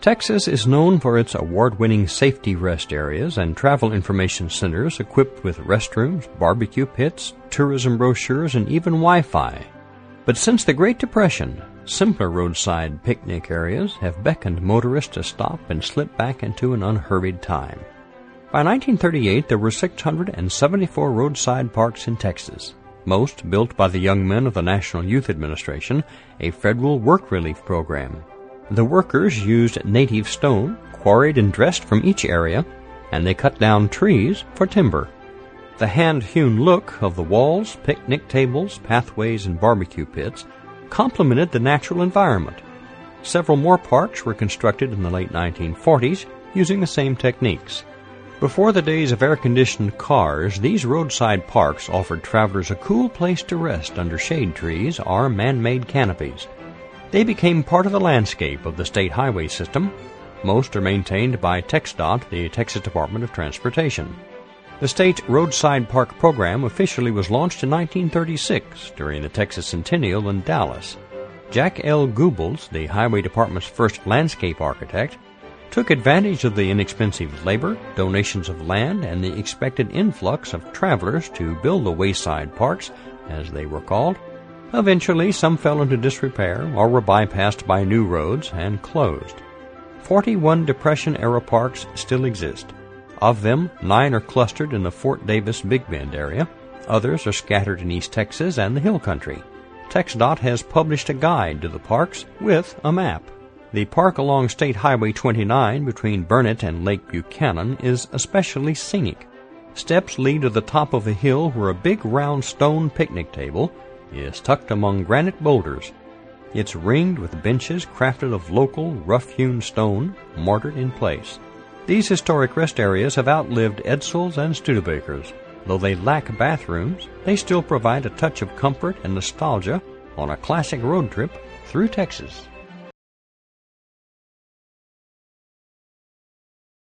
Texas is known for its award-winning safety rest areas and travel information centers equipped with restrooms, barbecue pits, tourism brochures, and even Wi-Fi. But since the Great Depression, simpler roadside picnic areas have beckoned motorists to stop and slip back into an unhurried time. By 1938, there were 674 roadside parks in Texas, most built by the young men of the National Youth Administration, a federal work relief program. The workers used native stone, quarried and dressed from each area, and they cut down trees for timber. The hand-hewn look of the walls, picnic tables, pathways, and barbecue pits complemented the natural environment. Several more parks were constructed in the late 1940s using the same techniques. Before the days of air-conditioned cars, these roadside parks offered travelers a cool place to rest under shade trees or man-made canopies. They became part of the landscape of the state highway system. Most are maintained by TxDOT, the Texas Department of Transportation. The state roadside park program officially was launched in 1936 during the Texas Centennial in Dallas. Jack L. Goebbels, the Highway Department's first landscape architect, took advantage of the inexpensive labor, donations of land, and the expected influx of travelers to build the wayside parks, as they were called. Eventually, some fell into disrepair or were bypassed by new roads and closed. 41 Depression-era parks still exist. Of them, 9 are clustered in the Fort Davis Big Bend area. Others are scattered in East Texas and the Hill Country. TxDOT has published a guide to the parks with a map. The park along State Highway 29 between Burnett and Lake Buchanan is especially scenic. Steps lead to the top of a hill where a big round stone picnic table is tucked among granite boulders. It's ringed with benches crafted of local, rough-hewn stone, mortared in place. These historic rest areas have outlived Edsels and Studebakers. Though they lack bathrooms, they still provide a touch of comfort and nostalgia on a classic road trip through Texas.